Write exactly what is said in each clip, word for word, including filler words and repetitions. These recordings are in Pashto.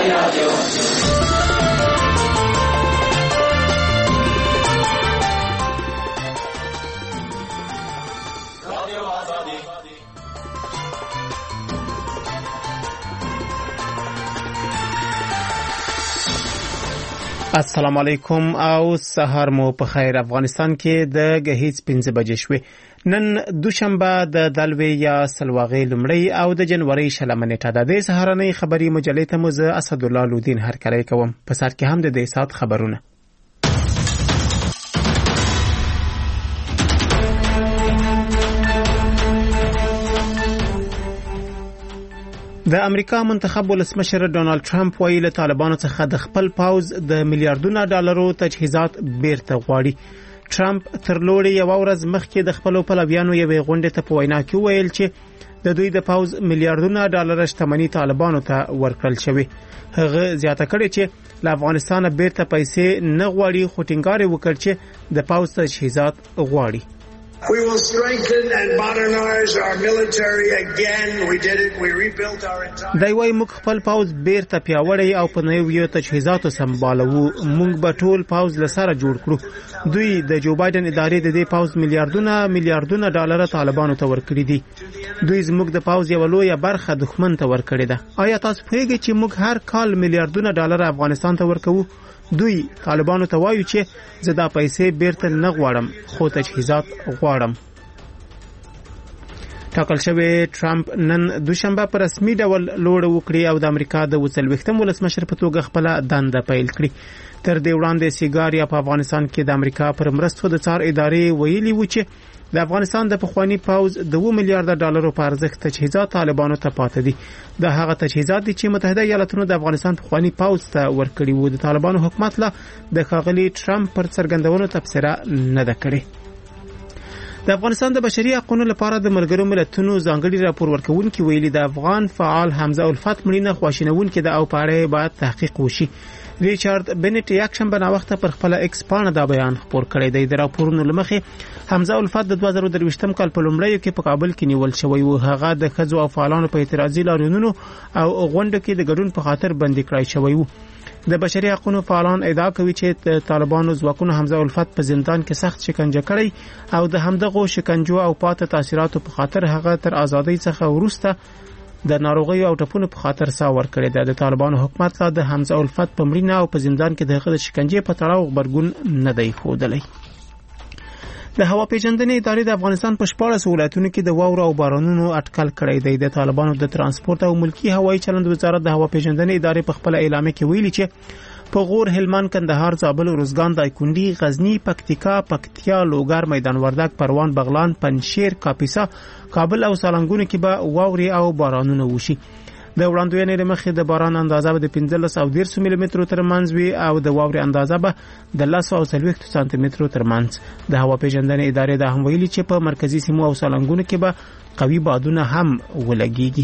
السلام علیکم او سهار مو په خیر. افغانستان کې د غهیځ پنځه بجې شوې. نن دوشنبه د دلوي یا سلواغې لمړی او د جنوري شلمه نیټه ده. د سهارنۍ خبري مجلې ته مو زه اسد الله لودین هرکلی کوم. په سر کې هم د دې سات خبرونه. د امریکا منتخب ولسمشر ډونالد ټرمپ ویلي له طالبانو څخه د خپل پاوز د میلیارډونو ډالرو تجهیزات بیرته غواړي. ټرمپ تر لوړې یو ورځ مخکې د خپل پلویانو یوې غونډې ته په وینا کې ویل چې د دوی د پاوز میلیارډونو ډالر شتمنۍ طالبانو ته ورکړل شوی. هغه زیاته کړې چې له افغانستان بیرته پیسې نه غواړي، خو ټینګار وکړ چې د پاوز تجهیزات غواړي. We will strengthen and modernize our military again. We did it. We rebuilt our entire. دای وای موږ خپل پاوز بیرته پیاوړی او په نویو تجهیزاتو سمبالو. موږ به ټول پاوز لسره جوړ کړو. دوی د جو بایدن ادارې د دې پاوز میلیارډونه میلیارډونه ډالر طالبانو ته ورکړي دي. دوی زموږ د پاوز یو لویه برخه دښمن ته ورکړي ده. آیا تاسو پوهیږئ چې موږ هر کال میلیارډونه ډالر افغانستان ته ورکوو؟ دوی طالبانو ته وایي چې زه دا پیسې بیرته نه غواړم، خو تجهیزات غواړم. ټاکل شوی ټرمپ نن دوشنبه پر رسمي ډول لوړ وکړي او د امریکا د وڅلوېښتم ولسمشر په توګه خپل دنده پیل کړي. تر دې وړاندې سیګاریا په افغانستان کې د امریکا پر مرستو د څار ادارې ویلي و چې د افغانستان د پخوانی پاوز د دوه میلیارډ ډالرو په ارزښت تجهیزات طالبانو ته پاتې دي. دا هغه تجهیزات دي چې متحده ایالاتونو د افغانستان پخوانی پاوز ته ورکړي وو. د طالبانو حکومت لا د ښاغلي ټرمپ پر څرګندونو تبصره نه ده کړې. د افغانستان د بشري حقوقو لپاره د ملګرو ملتونو ځانګړي راپور ورکونکي ویلي د افغان فعال حمزه الفت مړینه خواشینونکې ده او په اړه باید تحقیق وشي. ریچارډ بنټ یکشنبه بنا وخت پر خپل ایکس پاڼه دا بیان خپور کړی دی. د راپورونو لمخې حمزه الفت د دوه زره درویشتم کال په لومړیو کې په کابل کې نیول شوی و. هغه د ښځو او فعالانو په اعتراضي لاریونونو او غونډو کې د ګډون په خاطر بندي کړای شوی و. د بشري حقوقو فعالان ادعا کوي چې طالبانو ځواکونو حمزه الفت په زندان کې سخت شکنجه کړی او د همدغه شکنجو او پاتې تاثیراتو په خاطر هغه تر ازادۍ څخه وروسته د ناروغي او ټپونو په خاطر سا ور کړی دی. د طالبانو حکومت لا د حمزه الفت په مړینه او په زندان کې دغه د شکنجې په تړاو خبرګون نه دی ښودلی. د هوا پیژندنې ادارې د افغانستان په شپاړس ولایتونو کې د واورو او بارانونو اټکل کړی دی. د طالبانو د ترانسپورت او ملکی هوایي چلند وزارت د هوا پیژندنې ادارې په خپل اعلامیه کې ویلي چې په غور، هلمند، کندهار، زابل، روزګان، دایکنډي، غزنی، پکتیکا، پکتیا، لوګر، میدان وردګ، پروان، بغلان، پنجشیر، کاپیسا، کابل او سالنګونو کې به واوري او بارانونه وشي. د وړاندوینې لمخې د باران اندازه به د پنځلس او دېرش ملي مترو ترمنځ وي او د واورې اندازه به د لس او څلوېښت سانتي مترو ترمنځ. د هوا پیژندنې ادارې دا هم ویلي چې په مرکزی سیمو او سالنګونو کې به قوي بادونه هم ولګيږي.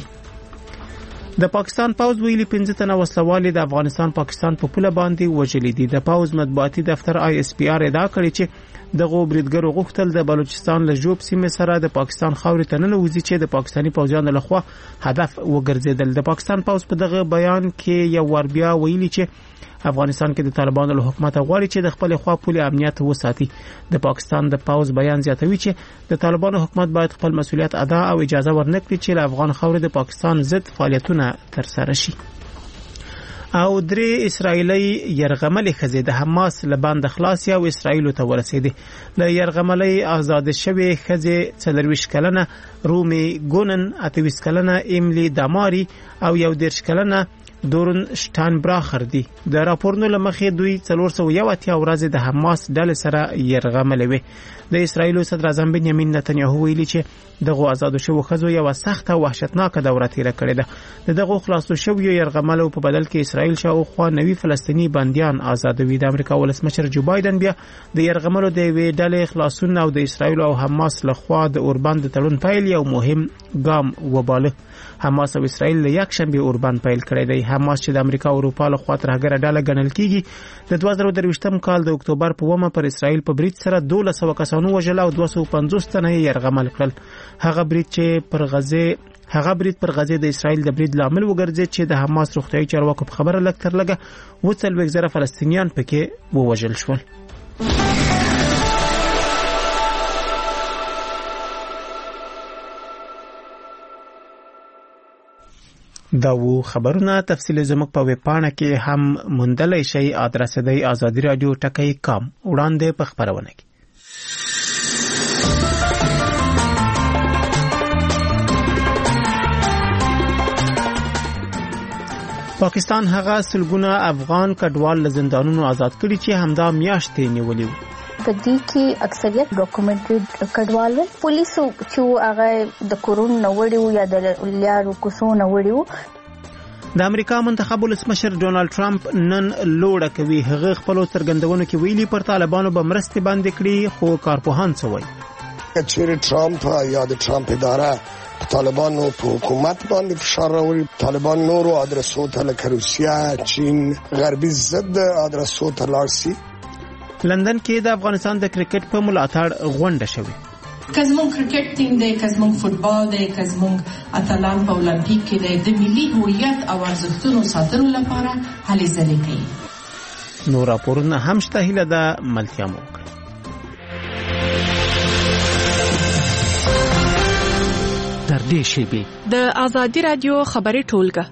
د پاکستان پاوز ویلي پنځه تنه وسلوال د افغانستان پاکستان په پوله باندې وژلي دي. د پاوز مطبوعاتي دفتر آی اس پی آر ادعا کړې چې دغه بریدګرو غوښتل د بلوچستان له جوب سیمې سره د پاکستان خاورې ته ننوځي چې د پاکستاني پوځیانو لخوا هدف وګرځیدل. د پاکستان پاوز په دغه بیان کې یو ور بیا ویلي چې افغانستان کې د طالبانو له حکومت غواړي چې د خپل خوا پولي امنیت وساتي. د پاکستان د پاوز بیان زیاتوي چې د طالبانو حکومت باید خپل مسؤلیت ادا او اجازه ورنکړي چې له افغان خاورې د پاکستان ضد فعالیتونه ترسره شي. او درې اسرایلی يرغملې ښځې د حماس له بند خلاص او اسرایل ته ورسېدې. له يرغملې آزاد شوې ښځې څلرویشت کلنه رومي ګونن، اته ویشت کلنه ایملی داماری او یو دېرش کلنه دورن شټانبراخر دي. د راپورونو لمخې دوی څلور سوه یو اتیا ورځې د حماس ډلې سره يرغملې وې. د اسرایل صدر اعظم بنیامین نتنیاهو ویلي چې دغه آزاد شوو ښځو یو سخت او وحشتناک دوره تیر کړې ده. دغه خلاصو شوو يرغملو په بدل کې اسرایل شاوخوا نوي فلسطینی بنديان آزادوي. د امریکا ولسمشر جو بایدن بیا د يرغملو د وی ډلې خلاصون او د اسرایل او حماس لخوا د اوربند تړون پیل یو مهم ګام وباله. حماس او اسرایل له یک شنبه اوربند پیل کړی دی. حماس چې د امریکا او اروپا لخوا ترهګره ډله ګڼل کیږي د دوه زره درویشتم کال د اکتوبر په اوومه پر اسرایل په برید سره دولس سوه کسانو وژل او دوه سوه پنځوس تنه یې يرغمل کړل. هغه برید چې پر غزه هغه برید پر غزه د اسرایل د برید لامل وګرځي چې د حماس روغتیايي چارواکو په خبره لګ تر لګه وڅلوېښت زره فلسطینیان پکې ووژل شول. دا وو خبرونه تفصیل زموږ په ویب پاڼه کې هم موندلای شئ. ادرس دی آزادی رادیو ټکی کام. وړاندې په خبرونه کې پاکستان هغه سلګونه افغان کډوال له زندانونو آزاد کړي چې همدا میاشتې نیولي وو. په دې کې اکثریت ډاکومنټري کډوال ول. پولیسو چې هغه د کورون نوړیو یا د لیارو کوسو نوړیو. د امریکا منتخب ولسمشر ډونالد ټرمپ نن لوړه کوي. هغه خپل څرګندونو کې ویلي پر طالبانو به مرستې باندې کړي، خو کارپوهان څه وایي؟ چې ټرمپ یا د ټرمپ اداره طالبانو په حکومت باندې فشار راوړي، طالبان نورو ادرسو ته لکه روسیا، چین، غربي ضد ادرسو ته لاړ شي. لندن کې د افغانستان د کرکټ په ملاتړ غونډه شوې. کزمون کرکټ ټیم دی، کزمون فوتبال دی، کزمون اتلان په اولمپیک کې دی، د ملي هویت او ارزښتونو ساتلو لپاره هلې ځلې کوي. نور راپورونه هم شته، هیله ده ملتیا مو وکړي. تر دې شیبې د آزادی رادیو خبري ټولګه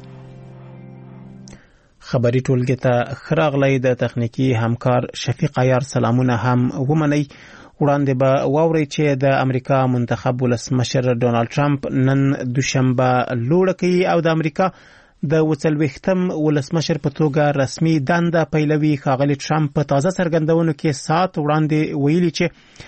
خبري ټولګه ته خراغلی د تخنیکی همکار شفیق عیار سلامونه هم ومني. وړاندې به واوري چې د امریکا منتخب ولسمشر ډونالد ټرمپ نن دوشنبه لوړه کوي او د امریکا د وڅلوېښتم ولسمشر په توګه رسمي دنده پیلوي. ښاغلي ټرمپ په تازه څرګندونو کې سات وړاندې ویلي چې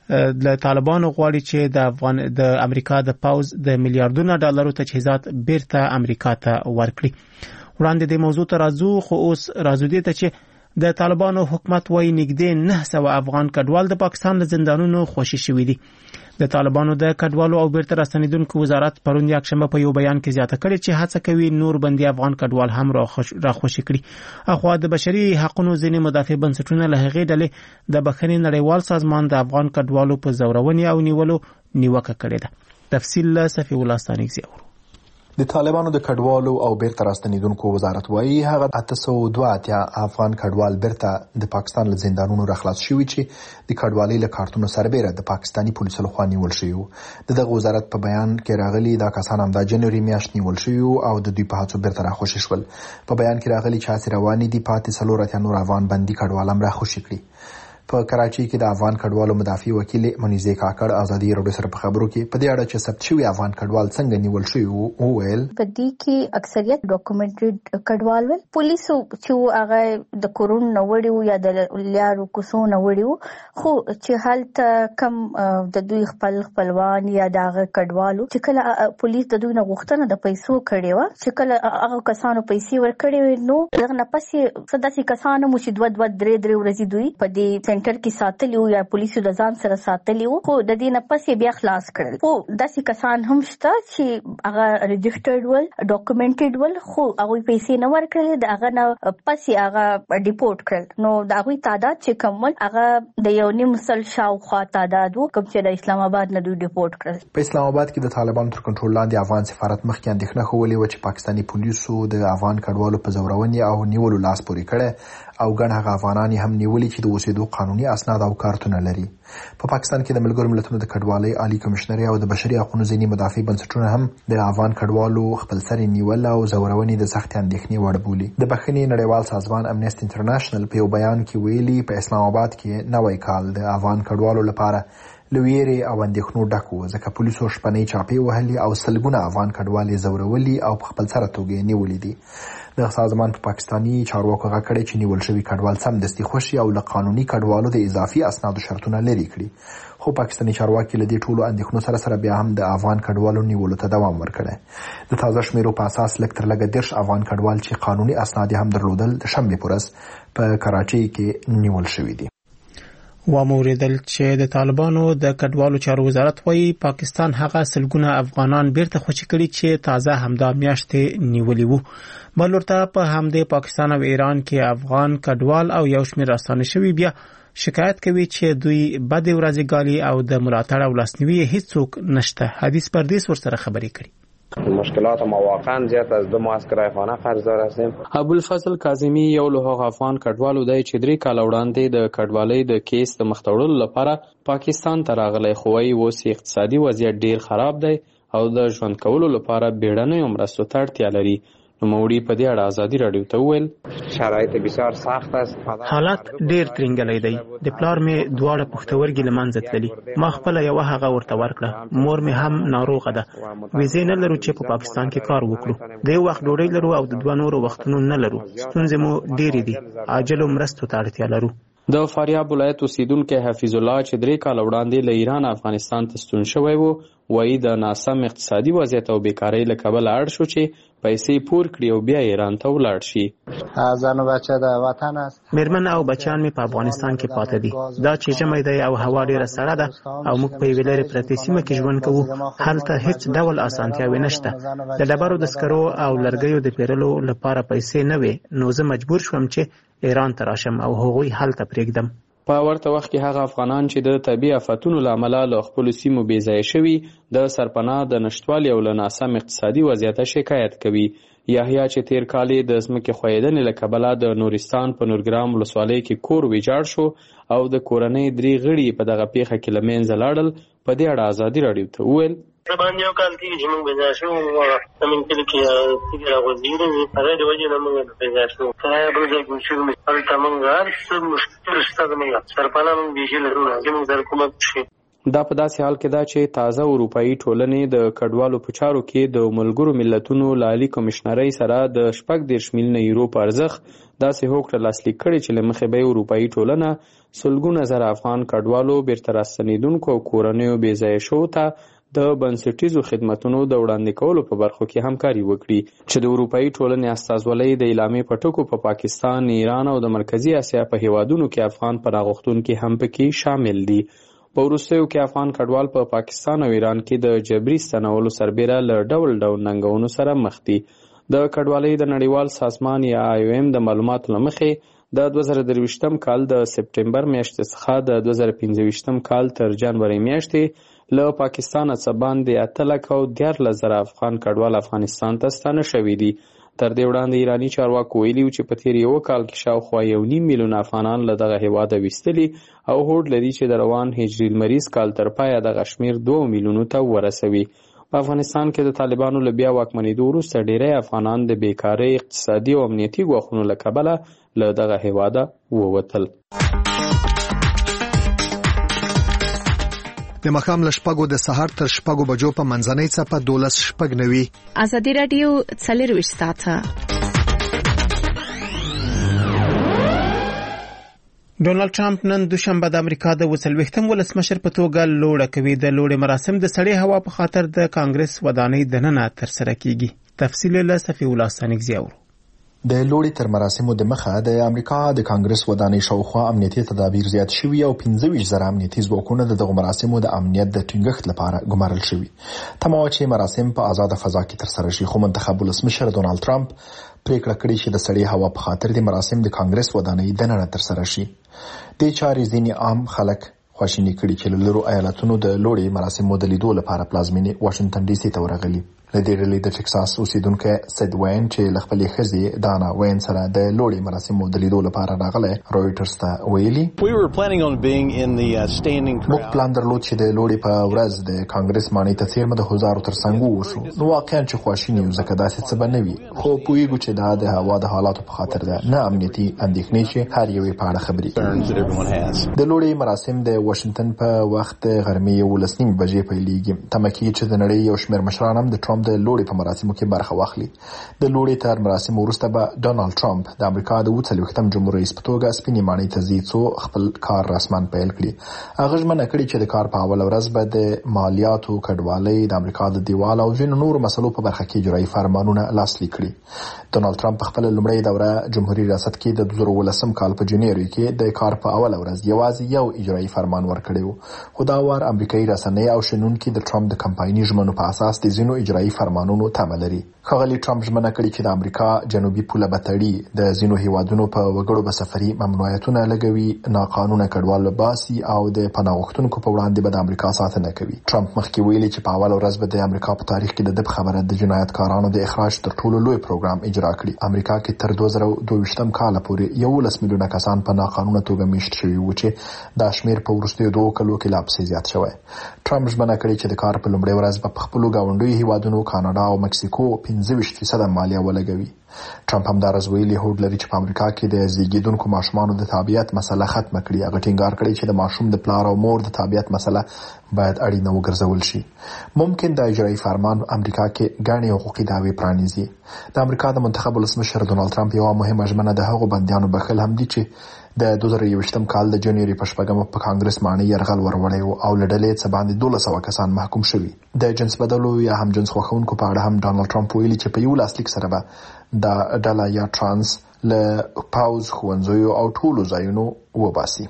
د طالبانو غواړي چې د افغان د امریکا د پاوز د میلیارډونو ډالرو تجهیزات بیرته امریکا ته ورکړي. وړاندې د موضوع ته راځو، خو اوس راځو دې ته چې د طالبانو حکومت وايي نږدې نه سوه افغان کډوال د پاکستان له زندانونو خوشي شوي دي. د طالبانو د کډوالو او بیرته راستنیدونکو وزارت پرون یکشنبه په یو بیان کې زیاته کړې چې هڅه کوي نور بندي افغان کډوال هم راخوشي کړي. اخوا د بشري حقوقو ځینې مدافع بنسټونه له هغې ډلې د بخښنې نړیوال سازمان د افغان کډوالو په زورونې او نیولو نیوکه کړې ده. تفصیل له صفي الله ستانکزي اورو. د طالبانو د کډوالو او بیرته راستنیدونکو وزارت وايي هغه اته سوه دوه اتیا افغان کډوال بیرته د پاکستان له زندانونو راخلاص شوي چې د کډوالۍ له کارتونو سربېره د پاکستاني پولیسو لخوا نیول شوي وو. د دغه وزارت په بیان کې راغلي دا کسان هم د جنوري میاشت نیول شوي او د دوی په هڅو بیرته راخوشي شول. په بیان کې راغلي چې هڅې روانې دي پاتې څلور اتیا نور افغان بندي کډوال هم راخوشي کړي. په کراچۍ کې د افغان کډوالو مدافع وکیل منیزه کاکړ آزادي راډیو سره په خبرو کې په دې اړه چې ثبت شوی افغان کډوال څنګه نیول شوی او ویل په دې کې اکثریت ډاکومنټري کډوال ول. پولیسو چې هغه د کورون نوړیو یا د لیارو کوسو نوړیو، خو چې حالت کم د دوی خپل خپلوان یا د هغه کډوالو چې کله پولیس د دوی نه غوښتنه د پیسو کړې و، چې کله هغه کسانو پیسې ورکړې نو دغه نه پسې صداسي کسانو مو چې دوه دوه درې درې ورځې دوی په دې سنټر کې ساتلیو یا پولیسو د ځان سره ساتلیو، خو د دې نه پسې بیا خلاص کړل. خو داسې کسان هم شته چې هغه ريجسترډ ول، ډاکومنټډ ول، خو هغه پیسې نه ورکړل، د هغه نه پسې هغه ډیپورټ کړل. نو دا غوي تعداد چې کومل هغه د یو نیم سل شاوخوا تعداد وو کوم چې د اسلام آباد نه دوی ډیپورټ کړل. په اسلام آباد کې د طالبانو تر کنټرول لاندې افغان سفارت مخکې اندېښنه کولې و چې پاکستاني پولیسو د افغان کډوالو په زورونې او نیولو لاس پورې کړي او ګڼ هغه افغانان هم نیولي چې د اوسېدو قانوني اسناد او کارتونه لري. په پا پاکستان کې د ملګرو ملتونو د کډوالۍ عالی کمشنري او د بشري حقوقو ځینې مدافع بنسټونه هم د افغان کډوالو خپلسري نیول او زورونې د سختې اندېښنې وړ بولي. د بخښنې نړیوال سازمان امنیسټي انټرنیشنل په یو بیان کې ویلي په اسلام آباد کې نوی کال د افغان کډوالو لپاره لویری او اندېښنو ډک و، ځکه پولیسو شپنۍ چاپې وهلي او سلګونه افغان کډوال یې زورولي او په خپلسره توګه یې نیولي دي. د سازمان په پاکستاني چارواکو غږ کړی چې نیول شوي کډوال سمدستي خوشي او له قانوني کډوالو د اضافي اسنادو شرطونه لري کړي. خو پاکستاني چارواکي له دې ټولو اندېښنو سره سره بیا هم د افغان کډوالو نیولو ته دوام ورکړی. د تازه شمیرو په اساس لږ تر لږه دېرش افغان کډوال چې قانوني اسناد هم درلودل د شنبې په ورځ په کراچۍ کې نیول شوي دي. واموریدل چې د طالبانو د کډوالو چارو وزارت وايي پاکستان هغه سلګونه افغانان بیرته خوشي کړي چې تازه همدا میاشتې نیولي وو. بل ورته په همدې پاکستان او ایران کې افغان کډوال او یو شمېر راستانه شوي بیا شکایت کوي چې دوی بدې ورځې ګالي او د ملاتړ او لاسنیوي هیڅوک نشته. حدیث پردیس ورسره خبرې کړي. مشکلات ما واقعا زیات از دو ماه از کرایه خانه قرضدار هستیم. ابوالفضل کاظمی یو له هغه افغان کډوالو دی چې درې کاله وړاندې د کډوالۍ د کیس د مخ ته وړلو لپاره پاکستان ته راغلی، خو وايي اوس اقتصادي وضعیت ډیر خراب دی او د ژوند کولو لپاره بیړنیو مرستو ته اړتیا لري. نوموړي په دې اړه ازادي راډیو ته وویل شرایط بسیار سخت است. حالات ډیر ترنګلی دی. د پلار مې دواړه پښتورګي له منځه تللي. ما خپل یو هغه ورته ورکړه. مور مې هم ناروغه ده. ویزې نه لرو چې په پاکستان کې کار وکړو. د یو وخت ډوډۍ لرو او د دوه نورو وختونو نه لرو. ستونزې مو ډېرې دي. عاجلو مرستو ته اړتیا لرو. د فاریاب ولایت اوسیدونکی حفیظ الله چې درې کاله وړاندې له ایران افغانستان ته ستون شوی و، وایي د ناسم اقتصادي وضعیت او بیکارۍ له کبله اړ شو چې پیسې پور کړي او بیا ایران ته ولاړ شي. زن و بچه د وطن است. میرمن او بچیان مې په افغانستان کې پاتې دي. دا چې ژمی دی او هوا ډیره سړه ده او موږ په یوې لرې پرتې سیمه کې ژوند کوو. هلته هیڅ ډول اسانتیاوې نشته. د ډبرو د سکرو او لرګیو د پیرلو لپاره پیسې نه وې، نو زه مجبور شوم چې ایران ته راشم او هغوی هلته پرېږدم. په ورته وخت کې هغه افغانان چې د طبیعي آفتونو له امله له خپلو سیمو بې ځایه شوي د سرپناه د نشتوالي او له ناسم اقتصادي وضعیته شکایت کوي. یحیی چې تیر کال د ځمکې ښویېدنې له کبله د نورستان په نورګرام ولسوالۍ کې کور ویجاړ شو او د کورنۍ درې غړي په دغه پیښه کې له منځه لاړل. په دې اړه ازادي راډیو ته وویل باندې یو کال کېږي چې موږ بېځایه شوو. زموږ کلي کې تیږې راغورځېدلې وې، هغې د وجې نه موږ بېځایه شوو. کرایه بل ځای کې اوسېږو. هلته موږ هر څه مشکل شته. زموږ سرپناه موږ بیخي لرو، هغې موږ سره کومک وشي. دا په داسې حال کې ده چې تازه اروپایي ټولنې د کډوالو په چارو کې د ملګرو ملتونو له عالي کمشنرۍ سره د شپږ دېرش میلیونه یورو په ارزښت داسې هوکړه لاسلیک کړې چې له مخې به یې اروپایي ټولنه سلګونه زره افغان کډوالو بیرته راستنېدونکو او کورنیو بې ځایه شوو ته د بنسټیزو خدمتونو د وړاندې کولو په برخو کې همکاري وکړي، چې د اروپایي ټولنې استازولۍ د اعلامیې په ټکو په پاکستان، ایران او د مرکزي اسیا په هیوادونو کې افغان پناهغوښتونکي هم پکې شامل دي. په وروستیو کې افغان کډوال په پا پاکستان او ایران کې د جبري ستنولو سربیره له ډول ډول ننګونو سره مخ دي. د کډوالۍ د نړیوال سازمان یا آی او ایم د معلوماتو له مخې د دوه زره درویشتم کال د سپټمبر میاشتې څخه د دوه زره پنځه ویشتم کال تر جنوري میاشتې له پاکستان څخه باندې اته لکه او دیارلس زره افغان کډوال افغانستان ته ستانه شوي دي. تر دې وړاندې ایراني چارواکو ویلي و چې په تیر یو کال کې شاوخوا یو نیم میلیون افغانان له دغه هیواده ویستلي او هوډ لري چې د روان هجري لمریز کال تر پایه دغه شمېر دوه میلیونو ته ورسوي. په افغانستان کې د طالبانو له بیا واکمنېدو وروسته ډېری افغانان د بیکارۍ، اقتصادي او امنیتي ګواښونو له کبله له دغه هیواده ووتل. د ماښام له شپږو د سهار تر شپږو بجو په منځنۍ څپه دولس شپږ نوي. ازادي راډیو څلرویشت ساعته. ډونالد ټرمپ نن دوشنبه د امریکا د څلوېښتم ولسمشر په توګه لوړه کوي. د لوړې مراسم د سړې هوا په خاطر د کانګرس ودانۍ دننه ترسره کیږي. تفصیل له صفي الله سانګزي اورو. د لوړې تر مراسمو د مخه د امریکا د کانګرس ودانۍ شاوخوا امنیتي تدابیر زیات شوي او پنځه ویشت زره امنیتي ځواکونه د دغو مراسمو د امنیت د ټینګښت لپاره ګمارل شوي. تمه چې مراسم په آزاده فضا کې ترسره شي، خو منتخب ولسمشر ډونالد ټرمپ پریکړه کړې چې د سړې هوا په خاطر د مراسم د کانګرس ودانۍ دننه ترسره شي. د چارې ځینې عام خلک خواشیني کړي چې له لرو ایالتونو د لوړې مراسمو د لیدو لپاره پلازمینې واشنگټن ډي سي ته ورغلي. له دې ډلې د ټکساس اوسیدونکي سید وین چې له خپلې ښځې دانا وین سره د لوړې مراسمو د لیدو لپاره راغلی رويټرز ته ویلي موږ پلان درلود چې د لوړې په ورځ د کانګرس مانۍ ته څیرمه د هزارو تر څنګ ووسو. نو واقعا چې خواشیني یو ځکه داسې څه به نه وي، خو پوهیږو چې دا د هوا د حالاتو په خاطر ده، نه امنیتي اندېښنې چې هر یوې په اړه خبرې کوي. د لوړې مراسم د واشنگټن په وخت غرمې یولس نیمې بجې پیلېږي. تمه کېږي چې د نړۍ یو شمېر مشران هم د ټرمپ د لوړې په مراسمو کې برخه واخلي. د لوړې تر مراسمو وروسته به ډونالد ټرمپ د امریکا د څلوېښتم جمهور رئیس په توګه سپینې ماڼۍ ته ځي څو خپل کار رسماً پیل کړي. هغه ژمنه کړې چې د کار په اوله ورځ به د مالیاتو، کډوالۍ، د امریکا د دیوال او ځینو نورو مسلو په برخه کې اجرایي فرمانونه لاسلیک کړي. ډونالد ټرمپ په خپل لومړۍ دوره جمهوریت ریاست کې د دوه زره ولسم کال په جنوري کې د کار په اوله ورځ یوازې یو اجرایي فرمان ورکړی و، خو دا وار امریکایي رسنۍ او شنونکي د ټرمپ د کمپایني ژمنو په اساس د ځینو اجرایي اجرایي فرمانونو تمه لري. ښاغلي ټرمپ ژمنه کړې چې د امریکا جنوبي پوله به تړي، د ځینو هیوادونو په وګړو به سفري ممنوعیتونه لګوي، ناقانونه کډوال باسي او د پناه غوښتونکو په وړاندې به د امریکا ساتنه کوي. ټرمپ مخکې ویلي چې په اول ورځ به د امریکا په تاریخ کې د خبره د جنایتکارانو د اخراج تر ټولو لوی پروګرام اجرا کړي. امریکا کې تر دوه زره دوه ویشتم کال پورې یولس میلیونه کسان په ناقانونه توګه میشت شوي وو چې دا شمیر په وروستیو دوه کلو کې لا پسې زیات شوی. ټرمپ ژمنه کړې چې د کار په لومړۍ ورځ به په خپلو ګاونډیو هیوادونو کاناډا او مکسیکو پنځه ویشت فیصده مالیه ولګوي. ټرمپ همدارس ویلي هوډ لري چې په امریکا کې د زیږیدونکو ماشومانو د تابعیت مسله ختمه کړي. هغه ټینګار کړی چې د ماشوم د پلار او مور د تابعیت مسله باید اړینه وګرځول شي. ممکن د اجرایي فرمان امریکا کې ګڼې حقوقي دعوې پرانیزي. د امریکا د منتخب ولسمشر ډونالد ټرمپ یو مهمه ژمنه د هغو بندیانو بخښل هم دي چې د دوه زره یوویشتم کال د جنوري په شپږمه په کانګرس ماڼۍ یرغل ورولې او لړلې څه باندې دولس سوه کسان محکوم شوي. د جنس بدلو یا هم جنس خوښونکو په اړه هم ډونالد ټرمپ ویلي چې په یو لاسلیک سره به د ډله یا ترانس له پاوز ښوونځیو او ټولو ځایونو وباسي.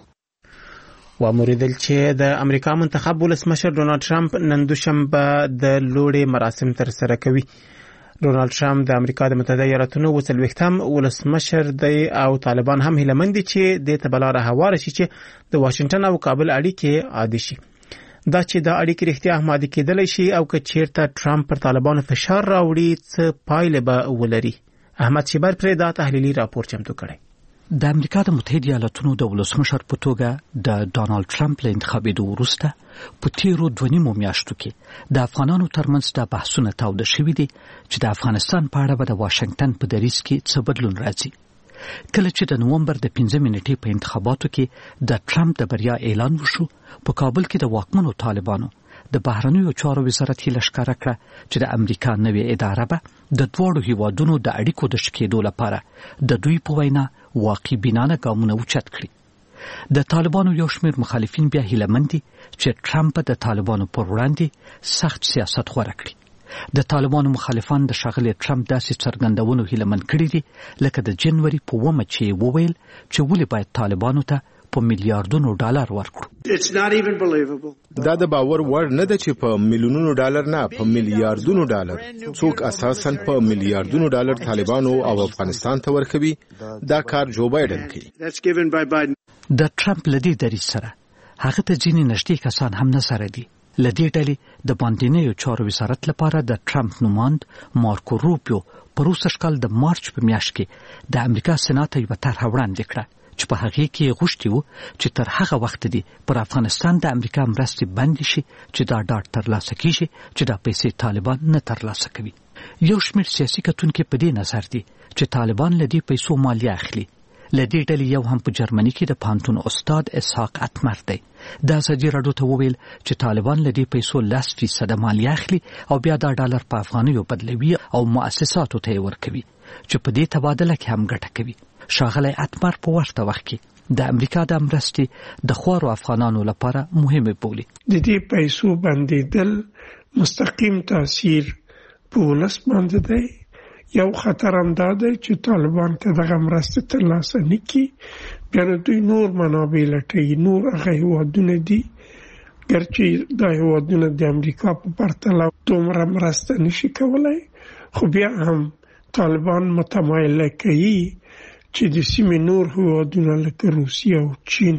وموریدل چې د امریکا منتخب ولسمشر ډونالد ټرمپ نن دوشنبه د لوړې مراسم تر سره کوي. ډونالد ټرمپ د امریکا د متحده ایالاتونو وڅلوېښتم ولسمشر دی او طالبان هم هیله مند دي چې د تبلاره هواره شي چې د واشنگټن او کابل اړیکې عادي شي. دا چې دا اړیکې رښتیا هم عادي کېدلی شي او که چیرته ټرمپ پر طالبانو فشار راوړي څه پایلې به ولري. احمد شیبر پرې دا تحلیلي راپور چمتو کړی. د امریکا د متحده ایالاتونو د ولسمشر په توګه د ډونالد ټرمپ له انتخابېدو وروسته په تیرو دوه نیمو میاشتو کې د افغانانو ترمنځ د بحثونه تاوده شوي دي چې د افغانستان په اړه به د واشنګټن په دریځ کې څه بدلون راځي. کله چې د نومبر د پنځمې نیټې په انتخاباتو کې د ټرمپ د بریا اعلان وشو، په کابل کې د واکمنو طالبانو د بهرنیو چارو وزارت هیله ښکاره کړه چې د امریکا نوې اداره به د دواړو هیوادونو د اړیکو د ښه کېدو لپاره د دوی په وینا واقع بینانه ګامونه اوچت کړي. د طالبانو یو شمېر مخالفین بیا هیله مند دي چې ټرمپ د طالبانو پر وړاندې سخت سیاست غوره کړي. د طالبانو مخالفان د ښاغلي ټرمپ داسې څرګندونو هیله مند کړي دي لکه د جنوري په اوومه چې وویل چې ولې باید طالبانو ته په میلیارډونو ډالر ورکړو. دا د باور وړ نه ده چې په میلیونونو ډالر نه، په میلیارډونو ډالر. څوک اساساً په میلیارډونو ډالر طالبانو او افغانستان ته ورکوي؟ دا کار جو بایدن کوي. د ټرمپ لدی دریځ سره هغه ته ځینې نږدې کسان هم نه سره دي. لدی ډلې د باندنیو چارو وزارت لپاره د ټرمپ نوماند مارکو روبیو په روسش کال د مارچ په میاشت کې د امریکا سېنات یوه طرحه وړاندې کړه چې په هغې کې غوښتي وو چې تر هغه وخت دی پر افغانستان د امریکا مرستې بندې شي چې دا ډاډ ترلاسه کیږي چې دا پیسې طالبان نه ترلاسه کوي. یو شمېر سیاسي کتونکي په دې نظر دي چې طالبان له دې پیسو مالیه اخلي. له دې ډلې یو هم په جرمني کې د پوهنتون استاد اسحاق اتمر دی. د ازادي راډیو ته وویل چې طالبان له دې پیسو لس فیصده مالیه اخلي او بیا دا ډالر په افغانیو بدلوي او مؤسساتو ته یې ورکوي چې په دې تبادله کې هم ګټه کوي. ښاغلی اتمر په ورته وخت کې د امریکا د مرستې د خوارو افغانانو لپاره مهمه بولي. د دې پیسو بندیدل مستقیم تاثیر په ولس باندې دی. یو خطر هم دا دی چې طالبان که دغه مرستې ترلاسه نه کړي، بیا نو دوی نور منابع لټوي. نور هغه هېوادونه دي ګرچې دا هېوادونه د امریکا په پرتله دومره مرسته نشي کولی، خو بیا هم طالبان متمایله کوي چې د سیمې نور هېوادونه لکه روسیه او چین،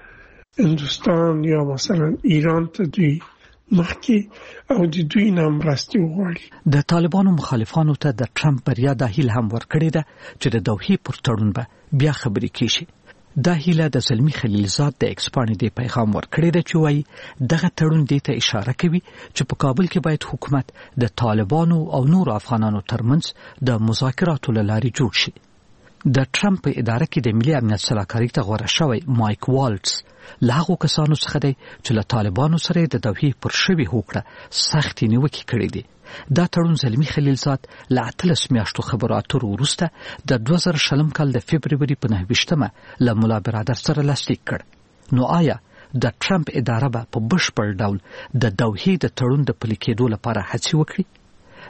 هندوستان یا مثلا ایران ته دوی مخکې او د دوی نه مرستې وغواړي. د طالبانو مخالفانو ته د ټرمپ بریا دا هیله هم ورکړې ده چې د دوحې پر تړون به بیا خبرې کېشي. دا هیله د زلمي خلیلزاد د ایکس پاڼې د پیغام ورکړې ده چې وایي دغه تړون دې ته اشاره کوي چې په کابل کې باید حکومت د طالبانو او نورو افغانانو ترمنځ د مذاکراتو له لارې جوړ شي. د ټرمپ په اداره کې د ملي امنیت سلاکاري ته غوره شوی مایک والټس له هغو کسانو څخه دی چې له طالبانو سره د دوحې پر شوې هوکړه سختې نیوکې کړې دي. دا تړون زلمي خلیلزاد له اتلس میاشتو خبرو اترو وروسته د دوه زره شلم کال د فبروري په نهه ویشتمه له ملا برادر سره لاسلیک کړ. نو آیا د ټرمپ اداره به په بشپړ ډول د دوحې د تړون د پلي کېدو لپاره هڅې وکړي؟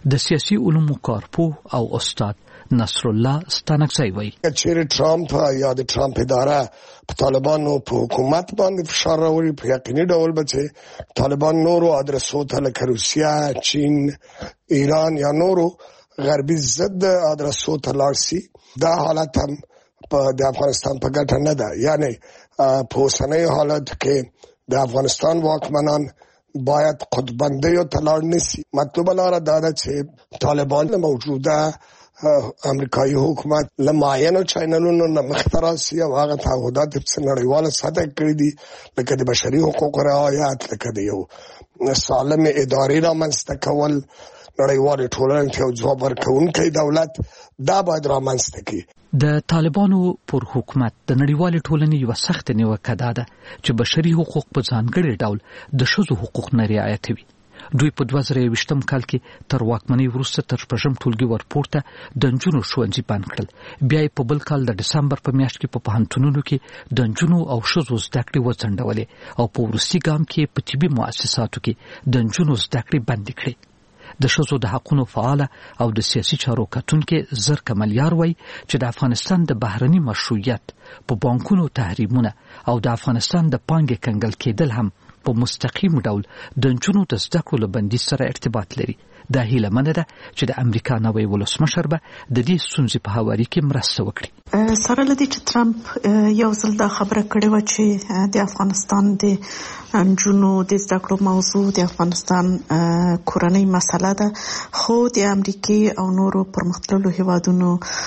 د سیاسي علومو کارپوه او استاد نصر الله ستانکزی وایي چې ټرمپ یا د ټرمپ اداره په طالبانو په حکومت باندې فشار راوړي په یقیني ډول به چې طالبان نورو ادرسو ته لکه روسیه، چین، ایران یا نورو غربي ضد ادرسو ته لاړ شي. دا حالت هم په د افغانستان په ګټه نه ده. یعنی په اوسنۍ حالت کې د افغانستان واکمنان باید قطبندیو ته لاړ نشي. مطلوبه لاره دا ده چې طالبان موجوده امریکایي حکومت له معینو چینلونو نه مخترا سي او هغه تعهدات په نړیواله سطح کړی دي لکه د بشري حقوقو رعایت، لکه د یو سالم ادارې رامنځته کول، نړیوال ټولنې ته ځواب ورکوونکی دولت دا باید رامنځته کړي. د طالبانو پر حکومت د نړیوال ټولنې یو سخت نیوکه ده چې بشري حقوق په ځانګړي ډول د ښځو حقوق نه رعایتوي. دوی په دوه زره یوویشتم کال کې تر واکمنۍ وروسته تر شپږم ټولګي ورپورته د نجونو ښوونځي بند کړل. بیا یې په بل کال د ډسمبر په میاشت کې په پوهنتونونو کې د نجونو او ښځو زده کړې وځنډولې او په وروستي ګام کې په طبي مؤسساتو کې د نجونو زده کړې بندې کړې. د ښځو د حقونو فعاله او د سیاسي چارو کتونکي زر کملیار وایي چې د افغانستان د بهرني مشروعیت په بانکونو تحریمونه او د افغانستان د پانګې کنګل کېدل هم په مستقیم ډول د نجونو د زده کړو له بندیز سره ارتباط لري. دا هیله منه ده چې د امریکا نوی ولسمشر به د دې ستونزې په هواري کې مرسته وکړي. سره لدی چې ټرمپ یو ځل دا خبره کړې و چې د افغانستان د نجونو د زده کړو موضوع د افغانستان کورنۍ مسله ده، خو د امریکای او نورو پرمختللو هیوادونو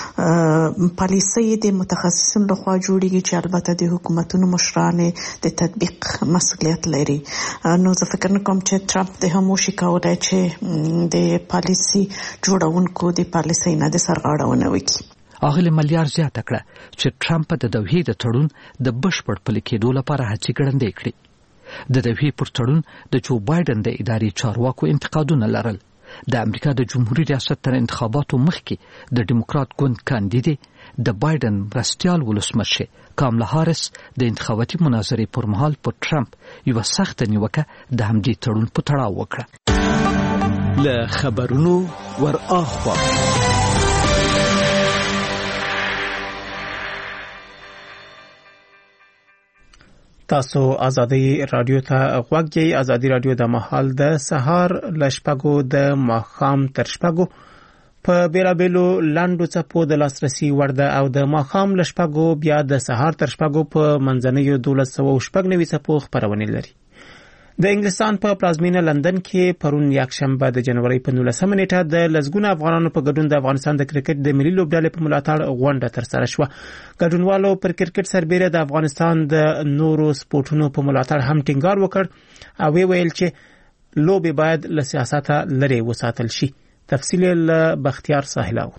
پالیسي د متخصصینو لخوا جوړیږي چې البته د حکومتونو مشران د تطبیق مسؤلیت لري. نو زه فکر نه کوم چې ټرمپ د هموشي کولای چې د پالیسي جوړونکو د پالیسي نه د سرغاړونه وکړي. اغلی ملیار زیاته کړه چې ټرمپ د دوحې د تړون د بشپړ پلي کېدو لپاره هڅې ګړندۍ کړې. د دوحې پر تړون د جو بایدن د ادارې چارواکو انتقادونه لرل. د امریکا د جمهوریت ریاست تر انتخاباتو مخکې د ډیموکرات ګوند کاندیدې د بایدن مرستیال ولسمشر کاملا هاریس د انتخاباتي مناظرې پر مهال په ټرمپ یو سخت نیوکه د همدې تړون په تړاو وکړه. له خبرونو ور اخوا تاسو ازادي رادیو ته غوږ یې. ازادي رادیو د مهال د سهار لشپګو د ماخام تر شپګو په بیلابېلو لاندو څپو د لاسرسي وړ ده او د ماخام لشپګو بیا د سهار تر شپګو په منځنیو دولس سوه شپږ نوي څپو خپرونې لري. د انګلستان په پلازمینه لندن کې پرون یکشنبه د جنوري په نولسمه نیټه د لسګونو افغانانو په ګډون د افغانستان د کرکټ د ملي لوبډلې په ملاتړ غونډه ترسره شوه. ګډونوالو پر کرکټ سربېره د افغانستان د نورو سپورټونو په ملاتړ هم ټینګار وکړ او ویل چې لوبې باید له سیاسته لرې وساتل شي. تفصیل له بختیار ساحلاو.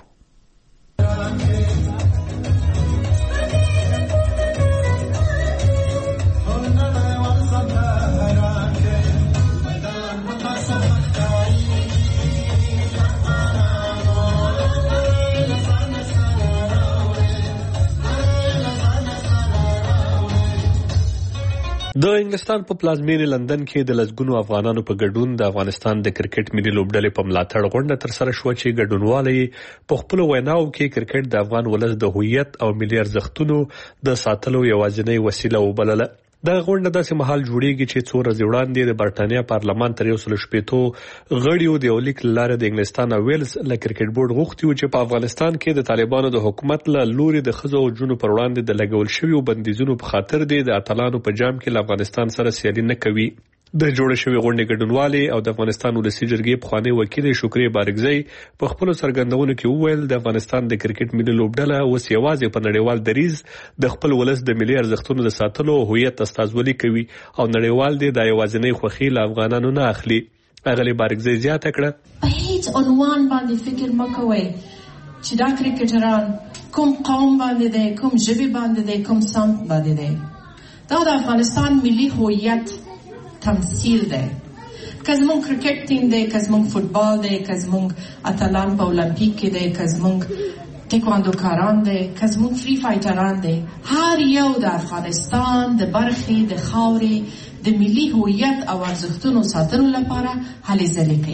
د انګلستان په پلازمینه لندن کې د لسګونو افغانانو په ګډون د افغانستان د کرکټ ملي لوبډلې په ملاتړ غونډه ترسره شوه چې ګډونوالي په خپل ویناو کې کرکټ د افغان ولس د هویت او ملي ارزښتونو د ساتلو یوازینۍ وسیله وبلله. دا غونډه داسې مهال جوړیږي چې څو ورځې وړاندې د برټانیا پارلمان تر یو سل شپېتو غړیو د یو لیک له لارې د انګلستان او ویلز له کرکټ بورډ غوښتي و چې په افغانستان کې د طالبانو د حکومت له لوري د ښځو او نجونو پر وړاندې د لګول شویو بندیزونو په خاطر د اتلانو په جام کې له افغانستان سره سیالي نه کوي. د جوړ شوی غونډې ګډونوالي او د افغانستان ولسی جرګې پخوانی وکیل شکري بارګزی په خپل سرګندونو کې وویل د افغانستان د کرکټ ملي لوبډله اوس یوازې په نړیوال دریز د خپل ولس د ملي ارزښتونو د ساتلو او هویت استازولي کوي او نړیوال دی د یوازینۍ خوخي له افغانانو نه اخلي. اغلی بارګزی زیاته کړه په هیڅ عنوان باندې فکر مکوئ چې دا کرکټران کوم قوم باندې دی، کوم ژبه باندې دی، کوم سمت باندې دی. دا د افغانستان ملي هویت تمثيل ده. که زمونږ کرکټ ټیم دی، که زمونږ فوتبال دی، که زمونږ اتلان په اولمپیک کې دی، که زمونږ ټیکواندو کاران دی، که زمونږ فری فایټران دی، هر یو د افغانستان د برخې د خاورې د ملي هویت او ارزښتونو ساتلو لپاره هلې ځلې کوي.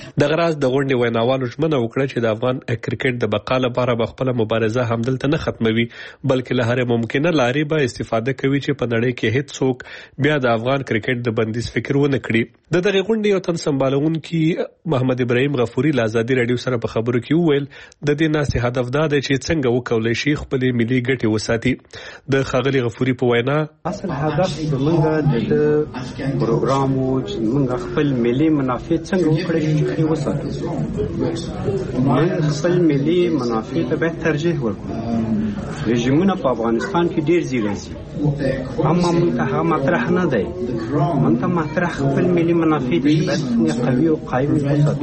د غراز د غونډې ویناوالو ژمنه وکړه چې د افغان کرکټ د بقا لپاره به خپل مبارزه همدلته نه ختموي بلکې له هرې ممکنه لارې به استفاده کوي چې په نړۍ کې هیڅ څوک بیا د افغان کرکټ د بندیز فکر ونه کړي د دغه غونډې یو تن سمبالونکي محمد ابراهیم غفوري له ازادي رادیو سره په خبرو کې وویل د دې ناستې هدف دا دی چې څنګه وکولای شي خپل ملي ګټې وساتي د ښاغلي غفوري په وینا اصل هدف زموږ د پروګرام او موږ خپل ملي منافع څنګه وکړو وساتو موږ خپل ملي منافع ته به ترجیح ورکړو رژیمونه په افغانستان کې ډیر زیږي اما موږ ته هغه مطرح نه دی موږ ته مطرح خپل ملي منافع چې څنګه قوي او قایم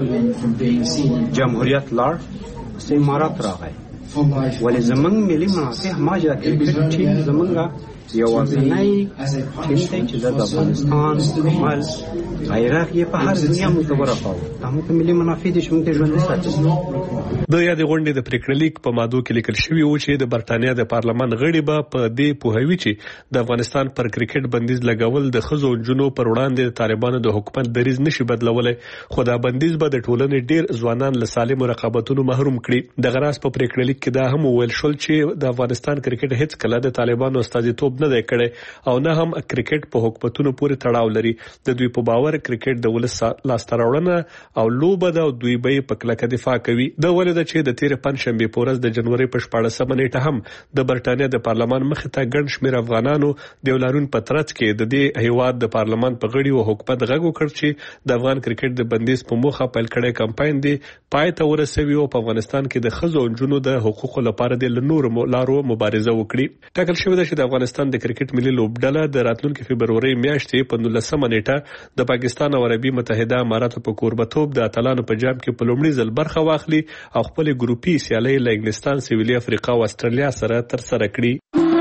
وساتو جمهوریت لار امارات راغی ولې زمونږ ملي منافع ما جا کرکټ ټیم زمونږ یوازینی ټیم دی چې د افغانستان عمل غیرت یې په هر دنیا موږ ته ورساوه دا موږ ملي منافع دي چې موږ ته ژوندي ساتي د یادې غونډې د پریکړه لیک په مادو کې لیکل شوي و چې د برتانیا د پارلمان غړي به په دې پوهوي چې د افغانستان پر کرکټ بندیز لګول د ښځو او نجونو پر وړاندې د طالبانو د حکومت دریځ نشي بدلولی خو دا بندیز به د ټولنې ډیر ځوانان له سالمو رقابتونو محروم کړي د غراس په پریکړه لیک کې دا هم وویل شول چې د افغانستان کرکټ هیڅ کله د طالبانو استازیتوب نه دی کړی او نه هم کرکټ په حکومتونو پورې تړاو لري د دوی په باور کرکټ د ولس لاسته راوړنه او لوبه ده او دوی به په کلکه دفاع کوي د ولې چې د تیر پنځشنبه په ورځ د جنوري په شپاړسمه نیټه هم د برتانیا د پارلمان مخې ته ګڼ شمېر افغانانو د ولارون په ترڅ کې د دې هیواد د پارلمان په غړي او حکومت غږ وکړ چې د افغان کرکټ د بندیز په موخه پیل کړی کمپاین دی پای ته ورسوي او په افغانستان کې د ښځو او نجونو د حقوقو لپاره د نورو لارو مبارزه وکړي ټاکل شوی دی چې د افغانستان د کرکټ ملي لوبډله د راتلونکي فبروري میاشتې په نولسمه نیټه د پاکستان او عربي متحده اماراتو په کوربتوب د اتلانو په جام کې په لومړي ځل برخه واخلي او خپل ګروپي سیالي له انګلستان، سویلي افریقا او استرالیا سره تر سره کړي.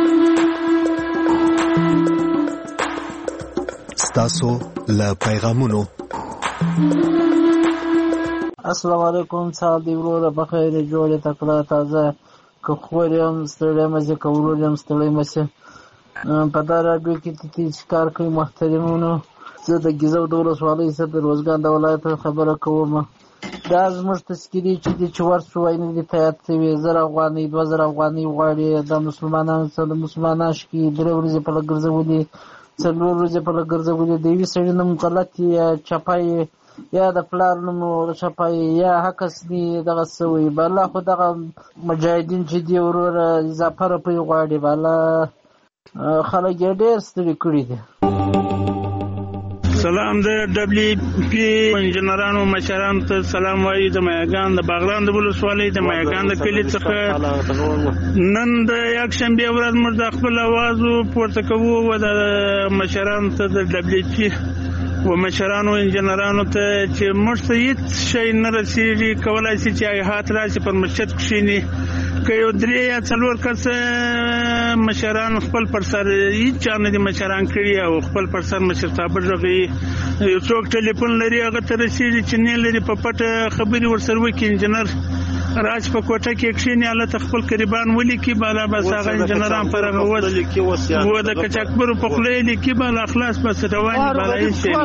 ستاسو له پیغامونو السلام علیکم صاحب دی وروره بخیر جوړه تکړه تازه که خورم ستړی مزه کولم ستړی مزه په دا راډیو کې تیز کار کوي محترمونو زه د ګیزو د ولسوالۍ څخه د روزګان د ولایت خبره کوم دا زموږ تذکیري چې د چور شوی نه دي تایید شوی زر افغانۍ دوه زره افغانۍ غواړي د مسلمانانو څخه د مسلمانان شکی درې ورځې په لګرځولي څلور ورځې په لګرځولي د یوې سړي نوم غلط یا چپای یا د پلار نوم چپای یا حکس دی دغه سوی بالا خو دغه مجاهدین چې دی ورور اضافه راپی غواړي بالا خلک ډېر ستړي کړي دي. سلام د دبليو پی انجنیرانو مشرانو ته سلام وایي د مایګان د باغلان د ولسوالۍ د مایګان د کلي څخه نن د یک شنبه ورځ موږ د خپل आवाज پورته کوو او د مشرانو ته د دبليو پی و مشرانو انجنیرانو ته چې موږ ته هیڅ شی نه رسیږي کولای شي چې هات راشي پر مسجد کښینی که یو درې یا څلور کس مشران خپل پر سر هیڅ چا نه دي مشران کړي او خپل پر سر مشرتابه غوي یو څوک ټلیفون لري هغه ته رسیږي چې نه لري په پټه خبري ورسره وکړي انجنیر راج په کوټه کې کښینی الله خپل قربان ولي کې بالا بس هغه انجنیران پر هغه وځي و د کچکبر په خلې لیکي بالا اخلاص بس رواني بالا هیڅ شي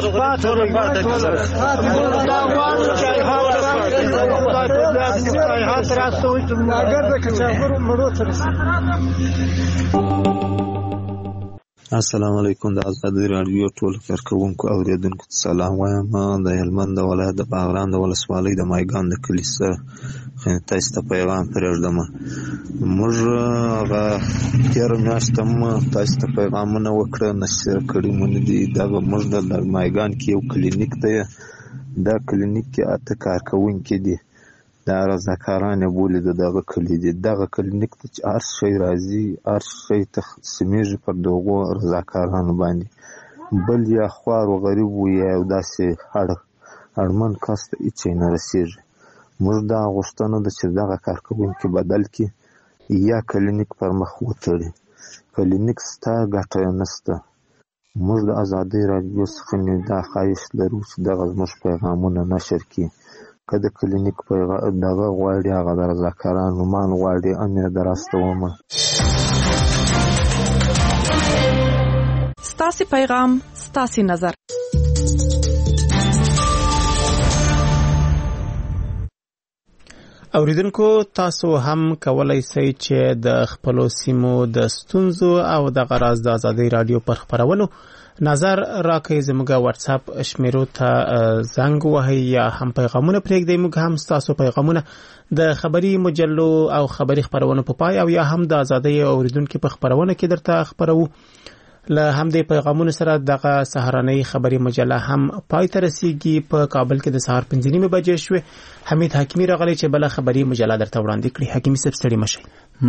السلام علیکم د ازادي رادیو ټول کارکونکو او اوریدونکو ته سلام وایم. د هلمند ولایت د باغران د ولسوالۍ د مایګان د کلي سره تاسو ته پیغام پرېږدم. موږ هغه تېره میاشت هم تاسو ته پیغامونه وکړه نشر کړي مونږ دي دغه موږ د مایګان کې یو کلینیک دی. دا کلینیک کې اته کارکونکي دي دا رضاکارانه بولي د دغه کلی دي. دغه کلینیک ته چې هر شی راځي هر شی تقسیمیږي پر دغو رضاکارانو باندې بل یا خوار و غریب و یا داسې اړ اړمن کس ته هیڅ نه رسیږي. موږ دا غوښتنه ده چې دغه کارکوونکي بدل کړي یا کلینیک پر مخ وتړي. کلینیک شته ګټه نشته. موږ د ازادۍ راډیو څخه دا خواهش لرو چې دغه زموږ پیغامونه نشر کړي. که د کلینیک دغه غواړي هغه د رضاکارانو مان غواړي امیر دراستومه. ستاسې پیغام ستاسې نظر اوریدونکو تاسو هم کولای شئ چې د خپل سیمو د ستونزو او د غراض د ازادي رادیو پر خبرونو نظر راکړئ. زموږ واتس اپ شمیرو ته زنګ وهئ یا هم پیغامونه پرېږدئ. موږ هم تاسو پیغامونه د خبري مجلو او خبري خبرونو په پای او یا هم د ازادي اوریدونکو په خبرونه کې درته خبرو. له همدې پیغامونو سره دغه سهارنۍ خبري مجله هم پای ته رسیږي. په کابل کې د سهار پنځه نیمې بجې شوې. حمید حکیمی راغلی چې بل خبري مجله درته وړاندې کړي. حکیمی صاحب ستړي مشئ.